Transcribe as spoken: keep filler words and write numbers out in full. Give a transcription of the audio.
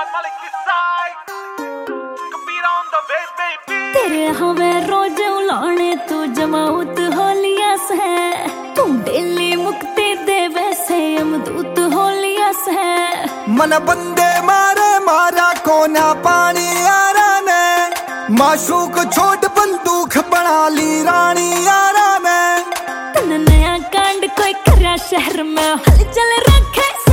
तेरे हवे रोज उलाने तू जमाउत होलिया से, तू डेली मुक्ति दे वैसे अमदूत होलिया से। मन बंदे मारे मारा कोना पानी यारा ने, माशूक छोट बंदूक बना ली रानी यारा ने। तन नया कांड कोई करा शहर में हलचल रखे